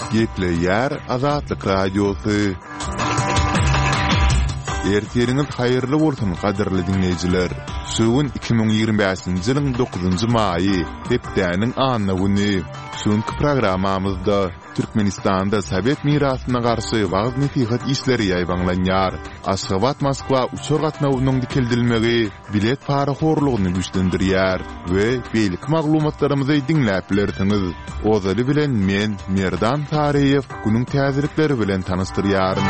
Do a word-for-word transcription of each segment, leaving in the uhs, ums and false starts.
Gepleýär Azatlyk radiosu. Erteriniz hayırlı bolsun kadirli dinleyijiler. Suwun iki bin ýygrimi beşinji ýylyň dokuzunjy maýy, hepdäniň anna güni. Şuňky programmamyzda Türkmenistanda Sowet mirasyna garşy wagt nesihat işleri ýaýbanlanýar. Aşgabat Moskwa uçur gatnawynyň dikildilmegi bilet paraxorlugyny güýçlendirýär we beýlik maglumatlarymyzy dinläp bilersiňiz. Ozaly bilen men Merdan Tareýew günüň täzirikleri bilen tanystyrýarym.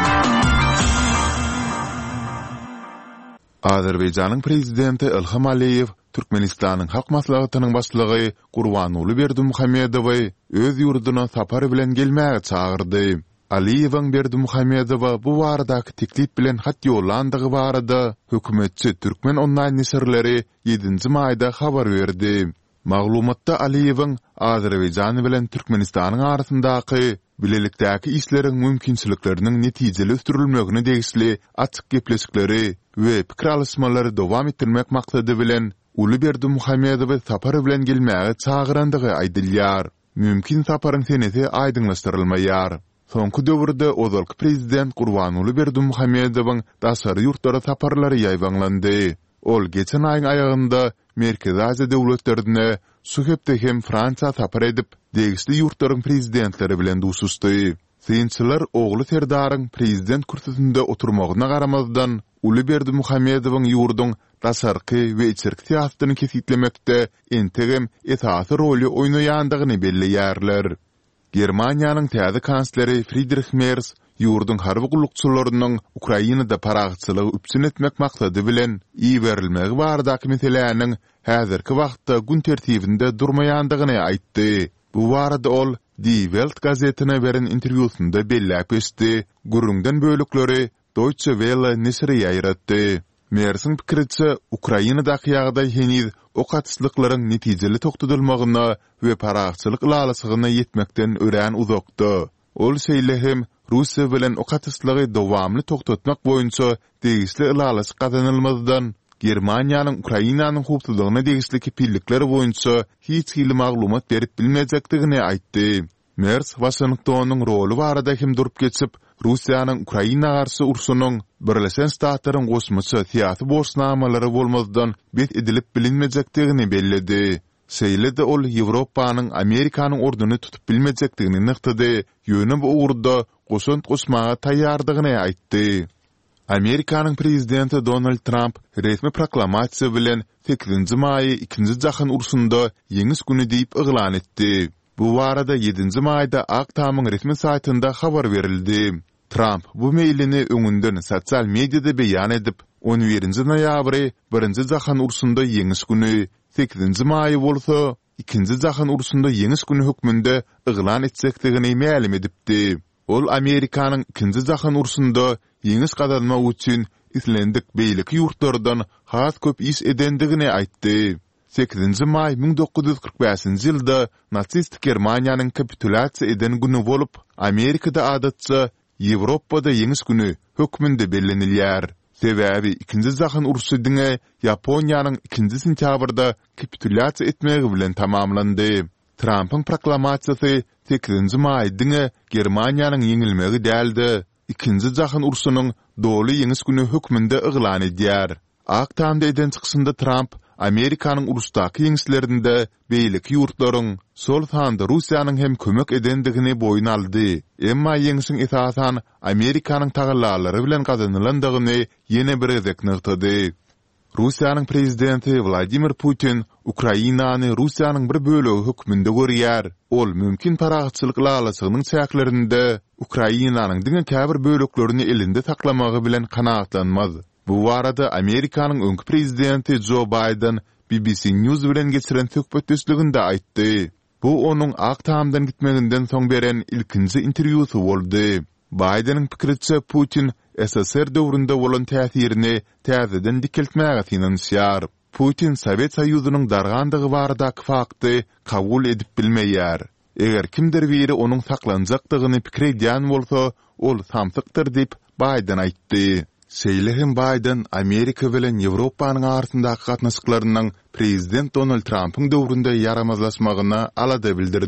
Azerbaýjanyň prezidenti Ilham Aliýew Türkmenistanyň hak maslahatynyň başlygy Gurbanuly Berdimuhammedowy öz ýurduna sapar bilen gelmäge çağırdy. Aliýewiň Berdimuhammedowa bu baradaky teklip bilen hat ýollandygy barada hökümetçi Türkmen online nesirleri ýedinji maýda habar berdi. Maglumatda Aliýewiň Azerbaýjan bilen Türkmenistanyň arasyndaky bilelikdäki işleriň mümkinçilikleriniň netijeli ötürilmegine degişli açyk gepleşikleri we pikir alysmalary dowam etdirmek maksady bilen Uly Berdimuhammedowy sapar bilen gelmäge çağırandygy aýdylýar. Mümkin saparyň seneti aýdyňlaşdyrylmaýar. Soňky döwürde ozalky prezident Gurbanuly Berdimuhammedowyň daşary ýurtlara saparlary ýaýbanlandy. Ol geçen aýyň aýagynda Merkezi Aziýa döwletlerine Suhepde hem Fransa sapar edip degişli ýurtlaryň prezidentleri bilen duşuşdy. Synçylar ogly Serdaryň prezident kürsüsinde oturmagyna garamazdan Uly Berdimuhammedowyň ýurduň daşarky we içerki siýasatyny kesitlemekde entegem esasy roly oýnaýandygyny belleýärler. Germaniýanyň täze kansleri Friedrich Merz ýurdun harby gullukçylarynyň Ukrainada paragçylygy üpsün etmek maksady bilen iýerilmegi baradaky meselelerini häzirki wagtda gün tertibinde durmaýandygyny aýtdy. Bu barada ol Die Welt gazetine beren interwýusynda belläp geçdi. Gurrundan bölükleri Deutsche Welle nesiri ýaýratdy. Mersiň pikiriçe Ukrainadaky ýagdaý heniz o gatyşlyklaryň netijeli tokdudylmagyna we paragçylyk lalasygyna ýetmekden örän uzakdy. Ol şeýle Russiýa bilen o gatyşlygy dowamly tokdatmak boýunça degişli ýalasy gazanylmazdan Germaniýanyň Ukrainanyň hukuklygyna degişli kepillikleri boýunça hiç hili maglumat berip bilmejekdigini aýtdy. Merz Washingtonyň roly barada hem durup geçip Russiýanyň Ukraina garşy urşunyň Birleşen Ştatlaryň goşmuşy siýasy borçnamalary bolmazdan bet edilip bilinmejekdigini belledi. Şeýle-de ol Ýewropanyň Amerikanyň orduny tutup bilmejekdigini nykdy. Ýöne bu urda goşunt goşmaga taýýardygyny aýtdy. Amerikanyň prezidenti Donald Trump resmi proklamasiýa bilen sekizinji maýy ikinji jahan urşunda ýeňis güni diýip yglan etdi. Bu barada ýedinji maýda Ak Tamyň resmi saýtynda habar berildi. Trump bu meýlini öňünden sosial mediada beýan edip, on birinji noýabry birinji jahan urşunda ýeňis güni, sekizinji maýy bolsa ikinji jahan urşunda ýeňis güni hökmünde yglan etsekdigini ma'lum edipdi. Ol Amerikanyň ikinji jahan urşunda ýeňis gazanmak üçin islendik beýlik ýurtlardan has köp iş edendigini aýtdy. sekizinji maýy bin dokuz ýüz kırk beşinji ýylda natsistik Germaniýanyň kapitulasiýa eden güni bolup, Amerikada adatça Ýewropada ýeňis güni hökmünde bellenilýär. Sebäbi ikinji jahan urşy diňe Ýaponiýanyň ikinji sentýabrda kapitulasiýa etmegi bilen tamamlandy. Trumpyň proklamasiýasy sekizinji maýy diňe Germaniýanyň ýeňilmegi däldi. İkinji jahan urşunyň doly ýeňis güni hökmünde yglan edýär. Ak Tamda eden çykyşynda Trump Amerikanyň urusdaky ýeňislerinde beýlik ýurtlaryň sol sanda Russiýanyň hem kömek edendigini boýun aldy. Emma ýeňisiň esasan Amerikanyň tagallalary bilen gazanylandygyny ýene bir gezek nykdy. Russiýanyň prezidenti Vladimir Putin Ukrainany Russiýanyň bir bölegi hökmünde görýär. Ol mümkin paragçylyk lalasygynyň çäklerinde Ukrainanyň diňe käbir böleklerini elinde saklamagy bilen kanaatlanmaz. Bu barada Amerikanyň öňkü prezidenti Joe Biden B B C News bilen geçiren söhbetdeşliginde aýtdy. Bu onuň Ak Tamdan gitmeginden soň beren ilkinji interwýusy boldy. Bidenin pikiriçe Putin S S R döwründe bolan täsirini täzeden dikiltmäge finansiýar. Putin Sowet Soýuzynyň dargandygy baradaky fakty kabul edip bilmeýär. Eger kimdir biri onuň saklanjakdygyny pikir edýän bolsa, ol samsykdyr diýip Biden aýtdy. Şeýle-hem Biden Amerika bilen Ýewropanyň arasyndaky gatnaşyklarynyň prezident Donald Trumpyň döwründe yaramazlaşmagyna alada bildirdi.